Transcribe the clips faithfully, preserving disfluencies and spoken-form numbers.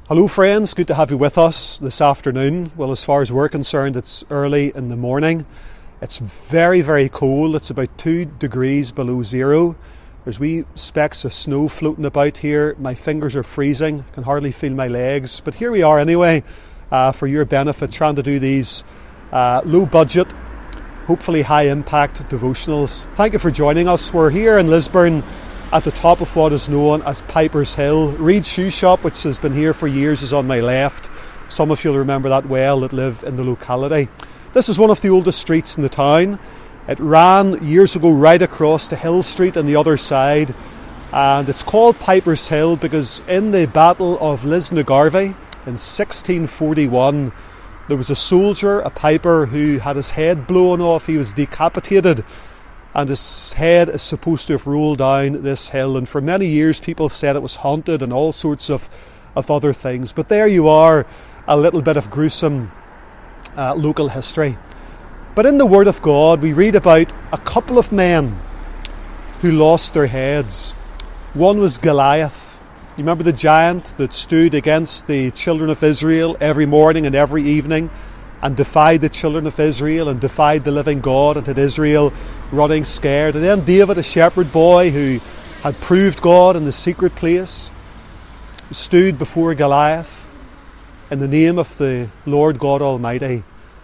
Hello friends, good to have you with us this afternoon. Well, as far as we're concerned, it's early in the morning. It's very, very cold. It's about two degrees below zero. There's wee specks of snow floating about here. My fingers are freezing. I can hardly feel my legs. But here we are anyway, uh, for your benefit, trying to do these uh, low budget, hopefully high impact devotionals. Thank you for joining us. We're here in Lisburn at the top of what is known as Piper's Hill. Reed's Shoe Shop, which has been here for years, is on my left. Some of you will remember that well that live in the locality. This is one of the oldest streets in the town. It ran years ago right across to Hill Street on the other side, and it's called Piper's Hill because in the Battle of Lisnagarvey in sixteen forty-one there was a soldier, a piper, who had his head blown off. He was decapitated, and his head is supposed to have rolled down this hill, and for many years people said it was haunted and all sorts of, of other things. But there you are, a little bit of gruesome uh, local history. But in the Word of God we read about a couple of men who lost their heads. One was Goliath. You remember the giant that stood against the children of Israel every morning and every evening and defied the children of Israel and defied the living God and had Israel running scared. And then David, a shepherd boy who had proved God in the secret place, stood before Goliath in the name of the Lord God Almighty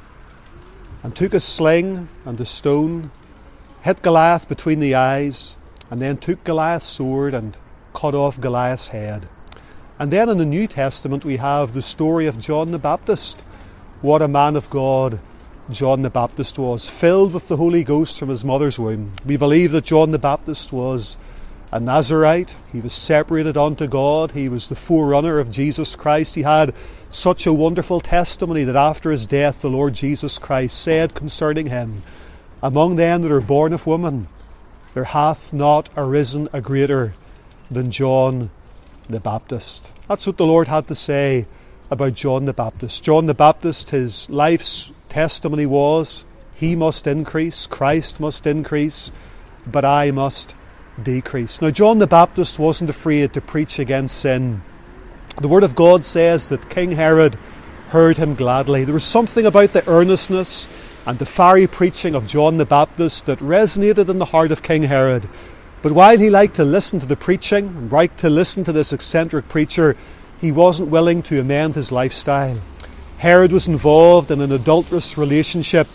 and took a sling and a stone, hit Goliath between the eyes, and then took Goliath's sword and cut off Goliath's head. And then in the New Testament we have the story of John the Baptist. What a man of God John the Baptist was, filled with the Holy Ghost from his mother's womb. We believe that John the Baptist was a Nazarite. He was separated unto God. He was the forerunner of Jesus Christ. He had such a wonderful testimony that after his death the Lord Jesus Christ said concerning him, "Among them that are born of woman, there hath not arisen a greater than John the Baptist." That's what the Lord had to say about John the Baptist. John the Baptist, his life's testimony was, he must increase, Christ must increase, but I must decrease. Now, John the Baptist wasn't afraid to preach against sin. The Word of God says that King Herod heard him gladly. There was something about the earnestness and the fiery preaching of John the Baptist that resonated in the heart of King Herod. But while he liked to listen to the preaching and liked to listen to this eccentric preacher, he wasn't willing to amend his lifestyle. Herod was involved in an adulterous relationship,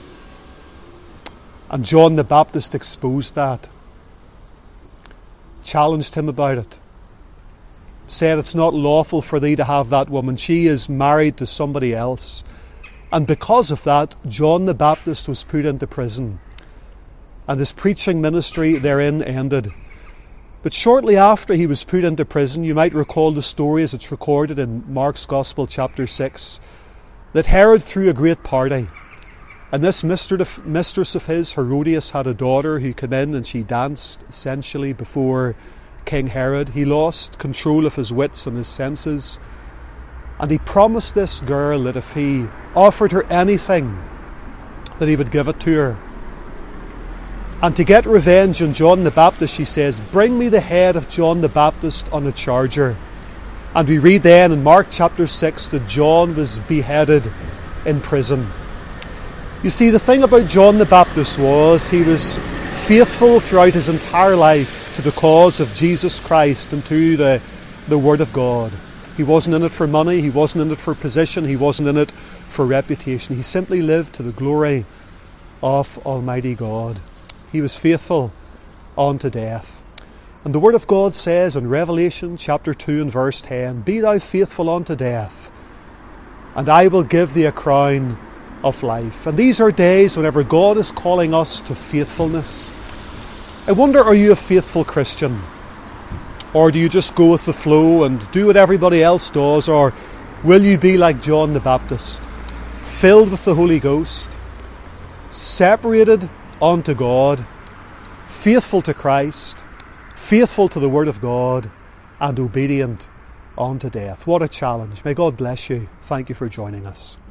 and John the Baptist exposed that, challenged him about it, said, "It's not lawful for thee to have that woman. She is married to somebody else." And because of that, John the Baptist was put into prison, and his preaching ministry therein ended. But shortly after he was put into prison, you might recall the story as it's recorded in Mark's Gospel chapter six, that Herod threw a great party. And this mistress of his, Herodias, had a daughter who came in and she danced essentially before King Herod. He lost control of his wits and his senses. And he promised this girl that if he offered her anything, that he would give it to her. And to get revenge on John the Baptist, she says, "Bring me the head of John the Baptist on a charger." And we read then in Mark chapter six that John was beheaded in prison. You see, the thing about John the Baptist was he was faithful throughout his entire life to the cause of Jesus Christ and to the, the Word of God. He wasn't in it for money, he wasn't in it for position, he wasn't in it for reputation. He simply lived to the glory of Almighty God. He was faithful unto death. And the Word of God says in Revelation chapter two and verse ten, "Be thou faithful unto death, and I will give thee a crown of life." And these are days whenever God is calling us to faithfulness. I wonder, are you a faithful Christian? Or do you just go with the flow and do what everybody else does? Or will you be like John the Baptist, filled with the Holy Ghost, separated unto God, faithful to Christ, faithful to the Word of God, and obedient unto death? What a challenge. May God bless you. Thank you for joining us.